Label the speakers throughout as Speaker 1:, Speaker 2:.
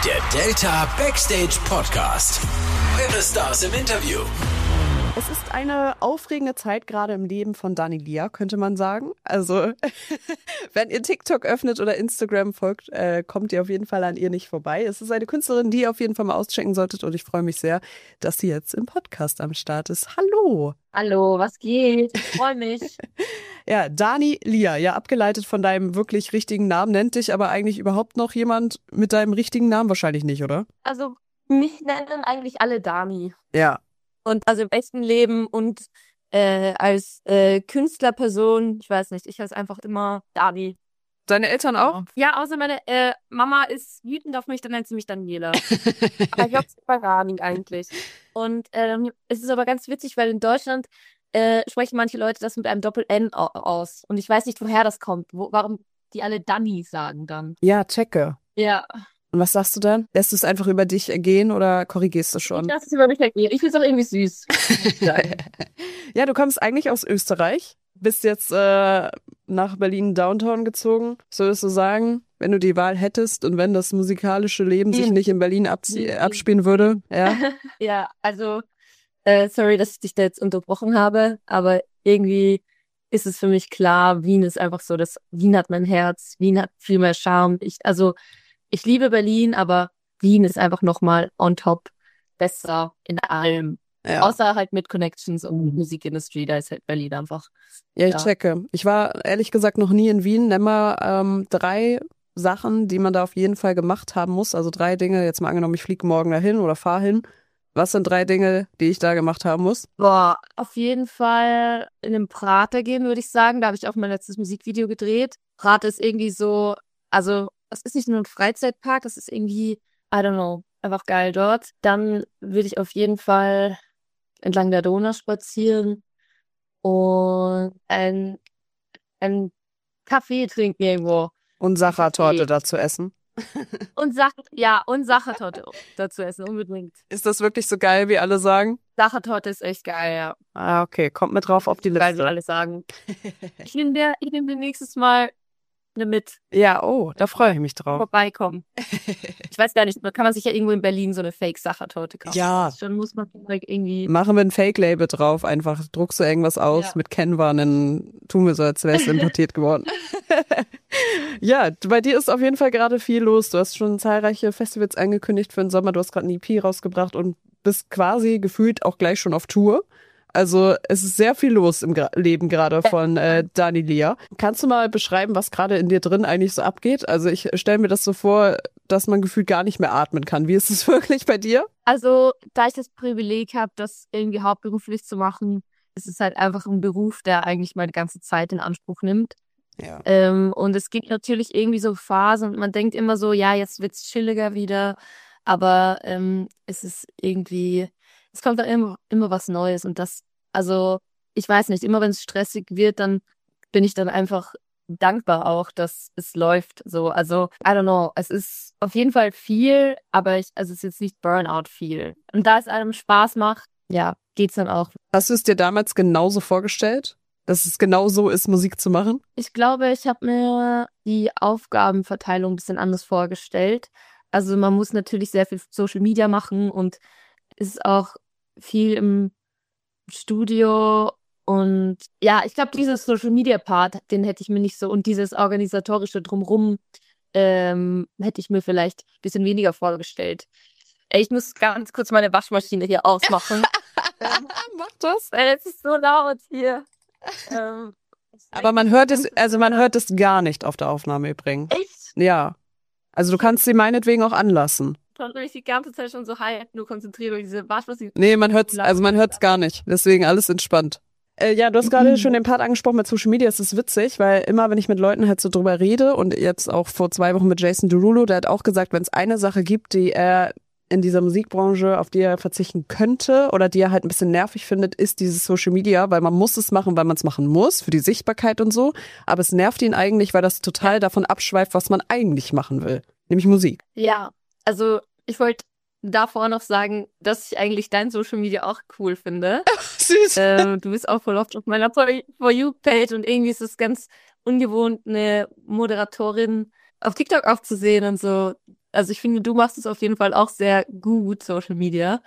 Speaker 1: Der Delta Backstage Podcast. Eure Stars im Interview.
Speaker 2: Es ist eine aufregende Zeit gerade im Leben von Dani Lia, könnte man sagen. Also, wenn ihr TikTok öffnet oder Instagram folgt, kommt ihr auf jeden Fall an ihr nicht vorbei. Es ist eine Künstlerin, die ihr auf jeden Fall mal auschecken solltet und ich freue mich sehr, dass sie jetzt im Podcast am Start ist. Hallo!
Speaker 3: Hallo, was geht? Ich freue mich.
Speaker 2: Ja, Dani Lia, ja, abgeleitet von deinem wirklich richtigen Namen, nennt dich aber eigentlich überhaupt noch jemand mit deinem richtigen Namen? Wahrscheinlich nicht, oder?
Speaker 3: Also, mich nennen eigentlich alle Dani.
Speaker 2: Ja.
Speaker 3: Und also im echten Leben und als Künstlerperson, ich weiß nicht, ich heiße einfach immer Dani.
Speaker 2: Deine Eltern auch?
Speaker 3: Ja, außer meine Mama ist wütend auf mich, dann nennt sie mich Daniela. Aber ich glaube, es ist bei Dani eigentlich. Und es ist aber ganz witzig, weil in Deutschland sprechen manche Leute das mit einem Doppel-N aus. Und ich weiß nicht, woher das kommt. Warum die alle Dani sagen dann.
Speaker 2: Ja, checke.
Speaker 3: Ja.
Speaker 2: Und was sagst du dann? Lässt du es einfach über dich ergehen oder korrigierst du schon?
Speaker 3: Ich lasse es über mich ergehen. Ich finde es auch irgendwie süß.
Speaker 2: Ja, du kommst eigentlich aus Österreich, bist jetzt nach Berlin Downtown gezogen. Würdest du sagen, wenn du die Wahl hättest und wenn das musikalische Leben sich nicht in Berlin abspielen würde? Ja,
Speaker 3: Ja, also sorry, dass ich dich da jetzt unterbrochen habe, aber irgendwie ist es für mich klar, Wien ist einfach so, Wien hat mein Herz, Wien hat viel mehr Charme. Ich liebe Berlin, aber Wien ist einfach nochmal on top besser in allem.
Speaker 2: ja.
Speaker 3: Außer halt mit Connections und Musikindustrie, da ist halt Berlin einfach.
Speaker 2: Ja, ich checke. Ich war ehrlich gesagt noch nie in Wien. Nenn mal 3 Sachen, die man da auf jeden Fall gemacht haben muss. Also 3 Dinge, jetzt mal angenommen, ich fliege morgen dahin oder fahre hin. Was sind 3 Dinge, die ich da gemacht haben muss?
Speaker 3: Boah, auf jeden Fall in den Prater gehen, würde ich sagen. Da habe ich auch mein letztes Musikvideo gedreht. Prater ist irgendwie so, also es ist nicht nur ein Freizeitpark, das ist irgendwie, I don't know, einfach geil dort. Dann würde ich auf jeden Fall entlang der Donau spazieren und ein Kaffee trinken irgendwo.
Speaker 2: Und Sachertorte dazu essen.
Speaker 3: Und Sachertorte dazu essen, unbedingt.
Speaker 2: Ist das wirklich so geil, wie alle sagen?
Speaker 3: Sachertorte ist echt geil, ja.
Speaker 2: Ah, okay. Kommt mit drauf auf die
Speaker 3: Geil,
Speaker 2: Liste.
Speaker 3: wie alle sagen. Ich nehme dir nächstes Mal mit
Speaker 2: Ja, oh, da freue ich mich drauf.
Speaker 3: vorbeikommen. Ich weiß gar nicht, kann man sich ja irgendwo in Berlin so eine Fake-Sachertorte kaufen.
Speaker 2: Ja.
Speaker 3: Schon muss man irgendwie.
Speaker 2: Machen wir ein Fake-Label drauf, einfach druckst du irgendwas aus
Speaker 3: Ja.
Speaker 2: mit Canva und dann tun wir so, als wäre es importiert geworden. Ja, bei dir ist auf jeden Fall gerade viel los. Du hast schon zahlreiche Festivals angekündigt für den Sommer. Du hast gerade eine EP rausgebracht und bist quasi gefühlt auch gleich schon auf Tour. Also es ist sehr viel los im Leben gerade von Dani Lia. Kannst du mal beschreiben, was gerade in dir drin eigentlich so abgeht? Also ich stelle mir das so vor, dass man gefühlt gar nicht mehr atmen kann. Wie ist es wirklich bei dir?
Speaker 3: Also, da ich das Privileg habe, das irgendwie hauptberuflich zu machen, ist es halt einfach ein Beruf, der eigentlich meine ganze Zeit in Anspruch nimmt.
Speaker 2: Ja.
Speaker 3: Und es gibt natürlich irgendwie so Phasen und man denkt immer so, ja, jetzt wird's chilliger wieder, aber es ist irgendwie, es kommt dann immer was Neues und also ich weiß nicht, immer wenn es stressig wird, dann bin ich dann einfach dankbar auch, dass es läuft so. Also, I don't know, es ist auf jeden Fall viel, aber es ist jetzt nicht Burnout viel. Und da es einem Spaß macht, ja, geht's dann auch.
Speaker 2: Hast du es dir damals genauso vorgestellt, dass es genau so ist, Musik zu machen?
Speaker 3: Ich glaube, ich habe mir die Aufgabenverteilung ein bisschen anders vorgestellt. Also man muss natürlich sehr viel Social Media machen und es ist auch viel im Studio und ja, ich glaube, dieses Social Media Part, den hätte ich mir nicht so und dieses organisatorische Drumrum hätte ich mir vielleicht ein bisschen weniger vorgestellt. Ey, ich muss ganz kurz meine Waschmaschine hier ausmachen.
Speaker 2: Mach das.
Speaker 3: Weil es ist so laut hier.
Speaker 2: Aber man hört es gar nicht auf der Aufnahme übrigens.
Speaker 3: Echt?
Speaker 2: Ja. Also du kannst sie meinetwegen auch anlassen.
Speaker 3: Ich bin die ganze Zeit schon so high, nur konzentriert auf diese Waschmaschine.
Speaker 2: Nee, man hört's gar nicht. Deswegen alles entspannt. Ja, du hast gerade schon den Part angesprochen mit Social Media. Es ist witzig, weil immer, wenn ich mit Leuten halt so drüber rede und jetzt auch vor 2 Wochen mit Jason Derulo, der hat auch gesagt, wenn es eine Sache gibt, die er in dieser Musikbranche, auf die er verzichten könnte oder die er halt ein bisschen nervig findet, ist dieses Social Media, weil man muss es machen, weil man es machen muss, für die Sichtbarkeit und so. Aber es nervt ihn eigentlich, weil das total davon abschweift, was man eigentlich machen will. Nämlich Musik.
Speaker 3: Ja, also ich wollte davor noch sagen, dass ich eigentlich dein Social Media auch cool finde.
Speaker 2: Süß.
Speaker 3: Du bist auch voll oft auf meiner For You-Page und irgendwie ist es ganz ungewohnt, eine Moderatorin auf TikTok aufzusehen und so. Also ich finde, du machst es auf jeden Fall auch sehr gut, Social Media.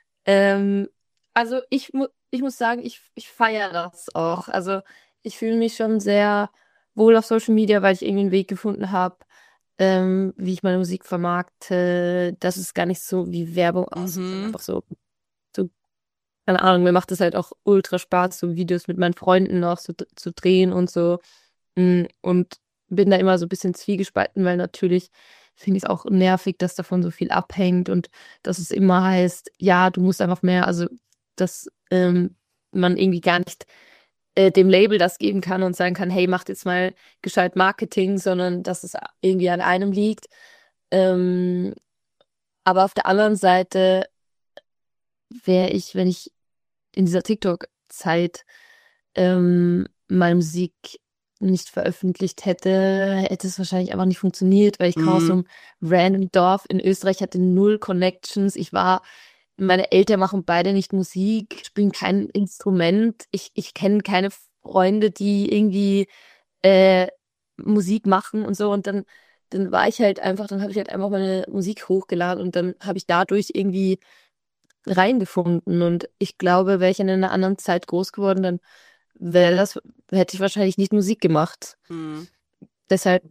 Speaker 3: Also ich muss sagen, ich feiere das auch. Also ich fühle mich schon sehr wohl auf Social Media, weil ich irgendwie einen Weg gefunden habe, wie ich meine Musik vermarkte, dass es gar nicht so wie Werbung aussieht, sondern einfach so, keine Ahnung, mir macht es halt auch ultra Spaß, so Videos mit meinen Freunden noch so zu drehen und so. Und bin da immer so ein bisschen zwiegespalten, weil natürlich finde ich es auch nervig, dass davon so viel abhängt und dass es immer heißt, ja, du musst einfach mehr, also dass man irgendwie gar nicht dem Label das geben kann und sagen kann, hey, macht jetzt mal gescheit Marketing, sondern dass es irgendwie an einem liegt. Ähm, aber auf der anderen Seite wäre ich, wenn ich in dieser TikTok-Zeit meine Musik nicht veröffentlicht hätte es wahrscheinlich einfach nicht funktioniert, weil ich kam aus so einem random Dorf in Österreich, hatte null Connections. Meine Eltern machen beide nicht Musik, spielen kein Instrument. Ich kenne keine Freunde, die irgendwie Musik machen und so. Und dann war ich halt einfach, dann habe ich halt einfach meine Musik hochgeladen und dann habe ich dadurch irgendwie reingefunden. Und ich glaube, wäre ich in einer anderen Zeit groß geworden, dann hätte ich wahrscheinlich nicht Musik gemacht. Deshalb,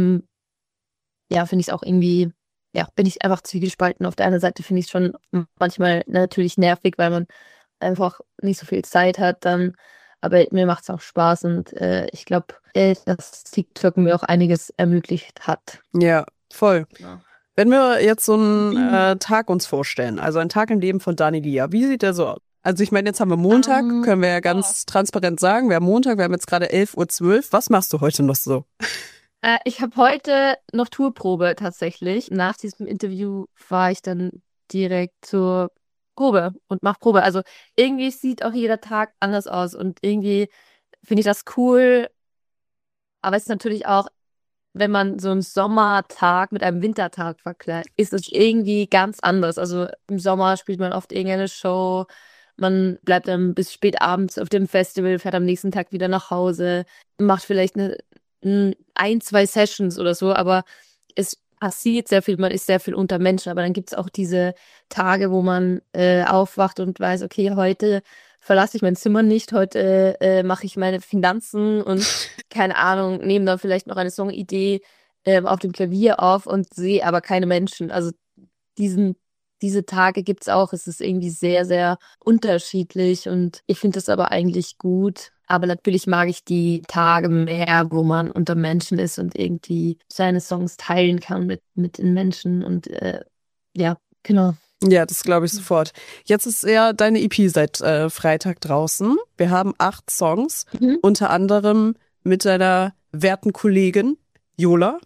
Speaker 3: ja, finde ich es auch irgendwie, ja, bin ich einfach zwiegespalten. Auf der einen Seite finde ich es schon manchmal natürlich nervig, weil man einfach nicht so viel Zeit hat dann. Aber mir macht es auch Spaß und ich glaube, dass TikTok mir auch einiges ermöglicht hat.
Speaker 2: Ja, voll.
Speaker 3: Ja.
Speaker 2: Wenn wir jetzt so einen Tag uns vorstellen, also ein Tag im Leben von Dani Lia, wie sieht der so aus? Also ich meine, jetzt haben wir Montag, können wir ja ganz transparent sagen, wir haben Montag, wir haben jetzt gerade 11:12 Uhr. Was machst du heute noch so?
Speaker 3: Ich habe heute noch Tourprobe tatsächlich. Nach diesem Interview fahre ich dann direkt zur Probe und mache Probe. Also irgendwie sieht auch jeder Tag anders aus und irgendwie finde ich das cool. Aber es ist natürlich auch, wenn man so einen Sommertag mit einem Wintertag vergleicht, ist es irgendwie ganz anders. Also im Sommer spielt man oft irgendeine Show, man bleibt dann bis spät abends auf dem Festival, fährt am nächsten Tag wieder nach Hause, macht vielleicht ein, zwei Sessions oder so, aber es passiert sehr viel, man ist sehr viel unter Menschen, aber dann gibt es auch diese Tage, wo man aufwacht und weiß, okay, heute verlasse ich mein Zimmer nicht, heute mache ich meine Finanzen und keine Ahnung, nehme dann vielleicht noch eine Songidee auf dem Klavier auf und sehe aber keine Menschen. Also diese Tage gibt's auch. Es ist irgendwie sehr, sehr unterschiedlich und ich finde das aber eigentlich gut. Aber natürlich mag ich die Tage mehr, wo man unter Menschen ist und irgendwie seine Songs teilen kann mit den Menschen und ja, genau.
Speaker 2: Ja, das glaube ich sofort. Jetzt ist ja deine EP seit Freitag draußen. Wir haben 8 Songs, unter anderem mit deiner werten Kollegin Jola.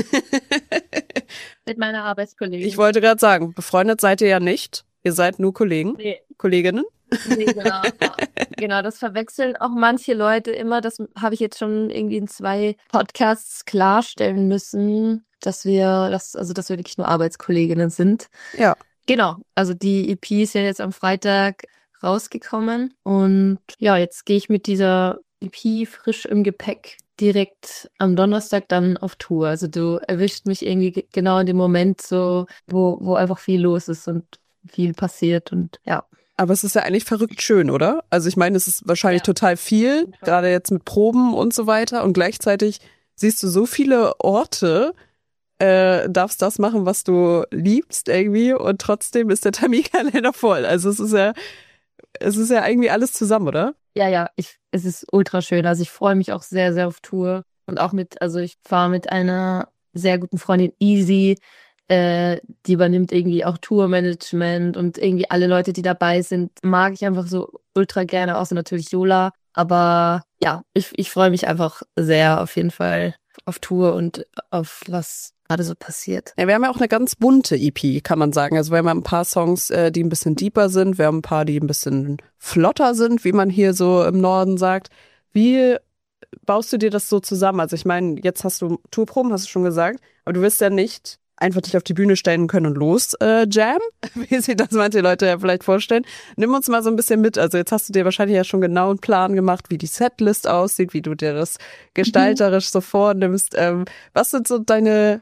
Speaker 3: Mit meiner Arbeitskollegin.
Speaker 2: Ich wollte gerade sagen, befreundet seid ihr ja nicht. Ihr seid nur Kollegen,
Speaker 3: Nee.
Speaker 2: Kolleginnen.
Speaker 3: Nee, genau. Genau, das verwechseln auch manche Leute immer. Das habe ich jetzt schon irgendwie in 2 Podcasts klarstellen müssen, dass wir wirklich nur Arbeitskolleginnen sind.
Speaker 2: Ja.
Speaker 3: Genau, also die EP ist ja jetzt am Freitag rausgekommen und ja, jetzt gehe ich mit dieser EP frisch im Gepäck direkt am Donnerstag dann auf Tour. Also du erwischt mich irgendwie genau in dem Moment so, wo einfach viel los ist und viel passiert und ja.
Speaker 2: Aber es ist ja eigentlich verrückt schön, oder? Also ich meine, es ist wahrscheinlich total viel, gerade jetzt mit Proben und so weiter und gleichzeitig siehst du so viele Orte, darfst das machen, was du liebst irgendwie und trotzdem ist der Terminkalender voll. Also es ist ja irgendwie alles zusammen, oder?
Speaker 3: Ja, es ist ultra schön. Also ich freue mich auch sehr, sehr auf Tour und auch also ich fahre mit einer sehr guten Freundin Easy, die übernimmt irgendwie auch Tourmanagement und irgendwie alle Leute, die dabei sind, mag ich einfach so ultra gerne, außer natürlich Jola. Aber ja, ich freue mich einfach sehr auf jeden Fall auf Tour und auf was gerade so passiert.
Speaker 2: Ja, wir haben ja auch eine ganz bunte EP, kann man sagen. Also wir haben ja ein paar Songs, die ein bisschen deeper sind. Wir haben ein paar, die ein bisschen flotter sind, wie man hier so im Norden sagt. Wie baust du dir das so zusammen? Also ich meine, jetzt hast du Tourproben, hast du schon gesagt, aber du wirst ja nicht einfach dich auf die Bühne stellen können und los jam, wie sich das manche Leute ja vielleicht vorstellen. Nimm uns mal so ein bisschen mit. Also jetzt hast du dir wahrscheinlich ja schon genau einen Plan gemacht, wie die Setlist aussieht, wie du dir das gestalterisch so vornimmst. Was sind so deine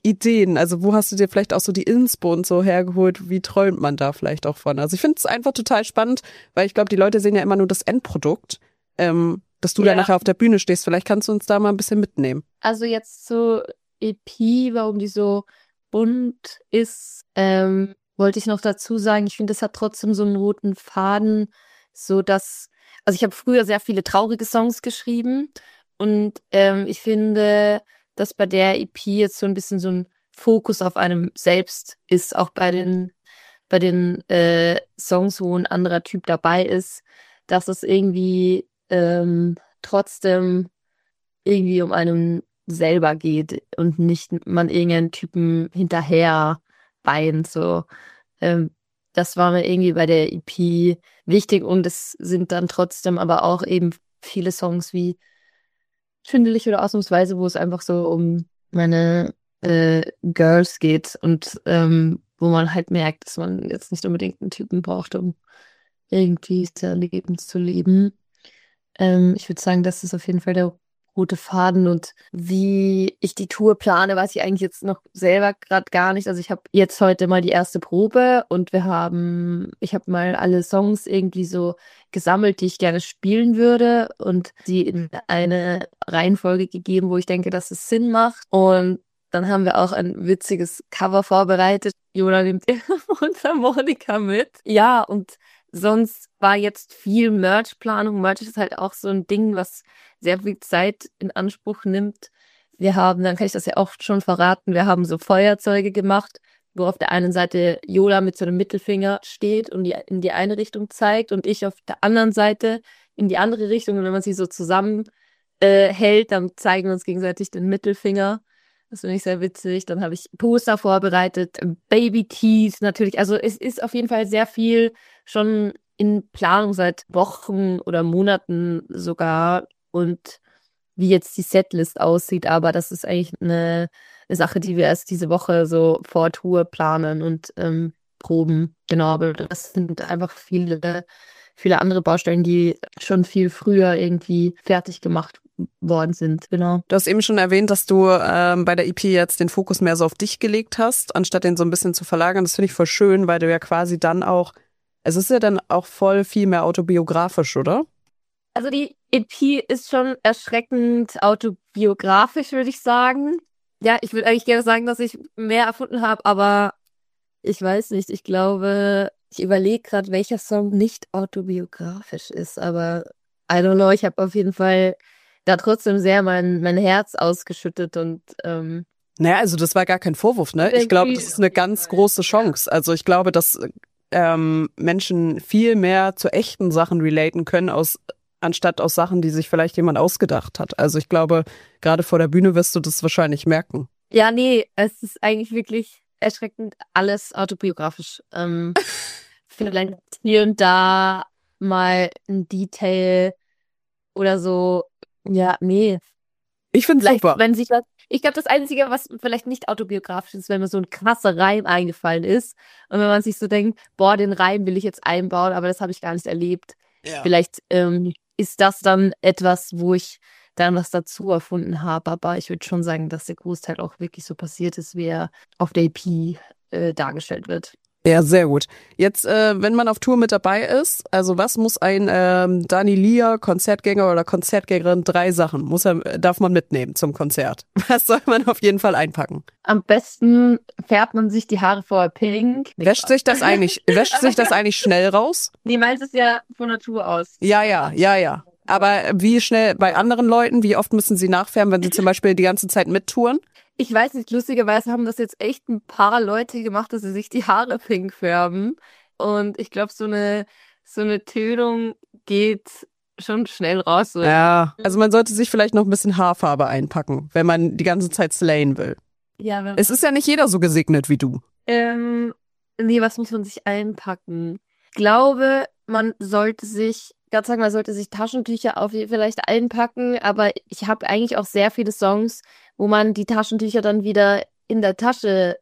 Speaker 2: Ideen? Also wo hast du dir vielleicht auch so die Inspo und so hergeholt? Wie träumt man da vielleicht auch von? Also ich finde es einfach total spannend, weil ich glaube, die Leute sehen ja immer nur das Endprodukt, dass du da nachher auf der Bühne stehst. Vielleicht kannst du uns da mal ein bisschen mitnehmen.
Speaker 3: Also jetzt so EP, warum die so bunt ist, wollte ich noch dazu sagen, ich finde, das hat trotzdem so einen roten Faden, so dass, also ich habe früher sehr viele traurige Songs geschrieben und ich finde, dass bei der EP jetzt so ein bisschen so ein Fokus auf einem selbst ist, auch bei den Songs, wo ein anderer Typ dabei ist, dass es irgendwie trotzdem irgendwie um einen selber geht und nicht man irgendeinen Typen hinterher weint, so. Das war mir irgendwie bei der EP wichtig und es sind dann trotzdem aber auch eben viele Songs wie Schwindelig oder Ausnahmsweise, wo es einfach so um meine Girls geht und wo man halt merkt, dass man jetzt nicht unbedingt einen Typen braucht, um irgendwie sein Leben zu leben. Ich würde sagen, das ist auf jeden Fall der rote Faden und wie ich die Tour plane, weiß ich eigentlich jetzt noch selber gerade gar nicht. Also ich habe jetzt heute mal die erste Probe und ich habe mal alle Songs irgendwie so gesammelt, die ich gerne spielen würde und sie in eine Reihenfolge gegeben, wo ich denke, dass es Sinn macht. Und dann haben wir auch ein witziges Cover vorbereitet. Jona nimmt Mundharmonika mit. Ja, und sonst war jetzt viel Merch-Planung. Merch ist halt auch so ein Ding, was sehr viel Zeit in Anspruch nimmt. Dann kann ich das ja auch schon verraten, wir haben so Feuerzeuge gemacht, wo auf der einen Seite Yola mit so einem Mittelfinger steht und in die eine Richtung zeigt und ich auf der anderen Seite in die andere Richtung. Und wenn man sie so zusammen hält, dann zeigen wir uns gegenseitig den Mittelfinger. Das finde ich sehr witzig. Dann habe ich Poster vorbereitet, Baby-Tees natürlich. Also es ist auf jeden Fall sehr viel schon in Planung seit Wochen oder Monaten sogar. Und wie jetzt die Setlist aussieht, aber das ist eigentlich eine Sache, die wir erst diese Woche so vor Tour planen und proben. Genau, aber das sind einfach viele andere Baustellen, die schon viel früher irgendwie fertig gemacht worden sind. Genau.
Speaker 2: Du hast eben schon erwähnt, dass du bei der EP jetzt den Fokus mehr so auf dich gelegt hast, anstatt den so ein bisschen zu verlagern. Das finde ich voll schön, weil du ja quasi dann auch, es ist ja dann auch voll viel mehr autobiografisch, oder?
Speaker 3: Also die EP ist schon erschreckend autobiografisch, würde ich sagen. Ja, ich würde eigentlich gerne sagen, dass ich mehr erfunden habe, aber ich weiß nicht. Ich glaube, ich überlege gerade, welcher Song nicht autobiografisch ist, aber I don't know. Ich habe auf jeden Fall da trotzdem sehr mein Herz ausgeschüttet und
Speaker 2: Naja, also das war gar kein Vorwurf, ne? Ich glaube, das ist eine ganz große Chance. Also ich glaube, dass Menschen viel mehr zu echten Sachen relaten können, anstatt aus Sachen, die sich vielleicht jemand ausgedacht hat. Also ich glaube, gerade vor der Bühne wirst du das wahrscheinlich merken.
Speaker 3: Ja, nee, es ist eigentlich wirklich erschreckend alles autobiografisch. Vielleicht hier und da mal ein Detail oder so. Ja, nee.
Speaker 2: Ich finde es super.
Speaker 3: Wenn sich was, ich glaube, das Einzige, was vielleicht nicht autobiografisch ist, wenn mir so ein krasser Reim eingefallen ist und wenn man sich so denkt, boah, den Reim will ich jetzt einbauen, aber das habe ich gar nicht erlebt. Ja. Vielleicht ist das dann etwas, wo ich dann was dazu erfunden habe, aber ich würde schon sagen, dass der Großteil auch wirklich so passiert ist, wie er auf der EP dargestellt wird.
Speaker 2: Ja, sehr gut. Jetzt, wenn man auf Tour mit dabei ist, also was muss ein Dani Lia, Konzertgänger oder Konzertgängerin, 3 Sachen darf man mitnehmen zum Konzert? Was soll man auf jeden Fall einpacken?
Speaker 3: Am besten färbt man sich die Haare vorher pink.
Speaker 2: Wäscht sich das eigentlich schnell raus?
Speaker 3: Nee, meins ist ja von Natur aus.
Speaker 2: Ja. Aber wie schnell bei anderen Leuten, wie oft müssen sie nachfärben, wenn sie zum Beispiel die ganze Zeit mittouren?
Speaker 3: Ich weiß nicht, lustigerweise haben das jetzt echt ein paar Leute gemacht, dass sie sich die Haare pink färben. Und ich glaube, so eine Tönung geht schon schnell raus. So.
Speaker 2: Ja, also man sollte sich vielleicht noch ein bisschen Haarfarbe einpacken, wenn man die ganze Zeit slayen will.
Speaker 3: Ja,
Speaker 2: es ist ja nicht jeder so gesegnet wie du.
Speaker 3: Nee, was muss man sich einpacken? Ich glaube, man sollte sich Taschentücher vielleicht einpacken, aber ich habe eigentlich auch sehr viele Songs, wo man die Taschentücher dann wieder in der Tasche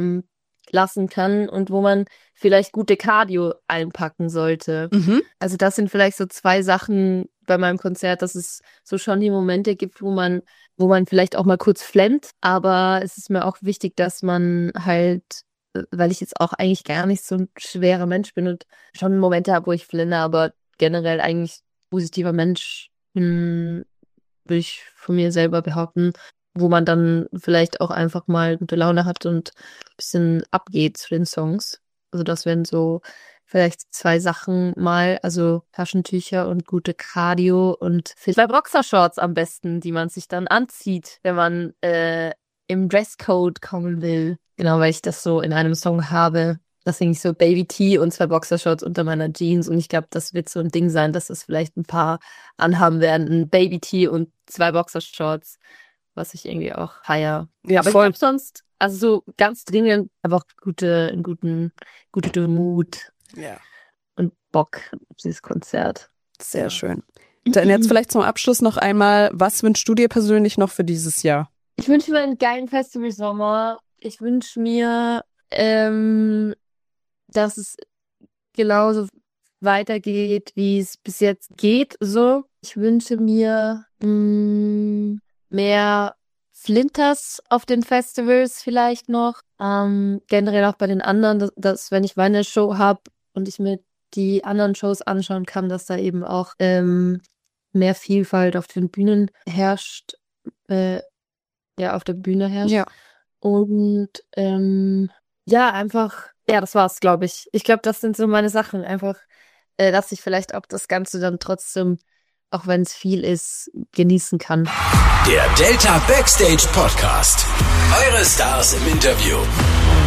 Speaker 3: lassen kann und wo man vielleicht gute Cardio einpacken sollte.
Speaker 2: Mhm.
Speaker 3: Also das sind vielleicht so 2 Sachen, bei meinem Konzert, dass es so schon die Momente gibt, wo man vielleicht auch mal kurz flennt, aber es ist mir auch wichtig, dass man halt, weil ich jetzt auch eigentlich gar nicht so ein schwerer Mensch bin und schon Momente habe, wo ich flenne, aber generell eigentlich positiver Mensch bin, würde ich von mir selber behaupten, wo man dann vielleicht auch einfach mal gute Laune hat und ein bisschen abgeht zu den Songs. Also das wären so vielleicht 2 Sachen mal, also Taschentücher und gute Cardio und 2 Boxershorts am besten, die man sich dann anzieht, wenn man im Dresscode kommen will. Genau, weil ich das so in einem Song habe. Das singe ich so Baby T und 2 Boxershorts unter meiner Jeans und ich glaube, das wird so ein Ding sein, dass das vielleicht ein paar anhaben werden. Ein Baby T und 2 Boxershorts, was ich irgendwie auch feier.
Speaker 2: Ja,
Speaker 3: aber
Speaker 2: voll.
Speaker 3: ich glaube sonst, also so ganz dringend, einfach gute Mut
Speaker 2: Ja.
Speaker 3: und Bock auf dieses Konzert.
Speaker 2: Sehr schön. Dann jetzt vielleicht zum Abschluss noch einmal, was wünschst du dir persönlich noch für dieses Jahr?
Speaker 3: Ich wünsche mir einen geilen Festivalsommer. Ich wünsche mir, dass es genauso weitergeht, wie es bis jetzt geht. So, ich wünsche mir mehr Flinters auf den Festivals vielleicht noch. Generell auch bei den anderen, dass wenn ich meine Show habe und ich mir die anderen Shows anschauen kann, dass da eben auch mehr Vielfalt auf den Bühnen herrscht. Auf der Bühne herrscht.
Speaker 2: Ja.
Speaker 3: Und einfach, das war's, glaube ich. Ich glaube, das sind so meine Sachen. Einfach, dass ich vielleicht auch das Ganze dann trotzdem, auch wenn es viel ist, genießen kann.
Speaker 1: Der Delta Backstage Podcast. Eure Stars im Interview.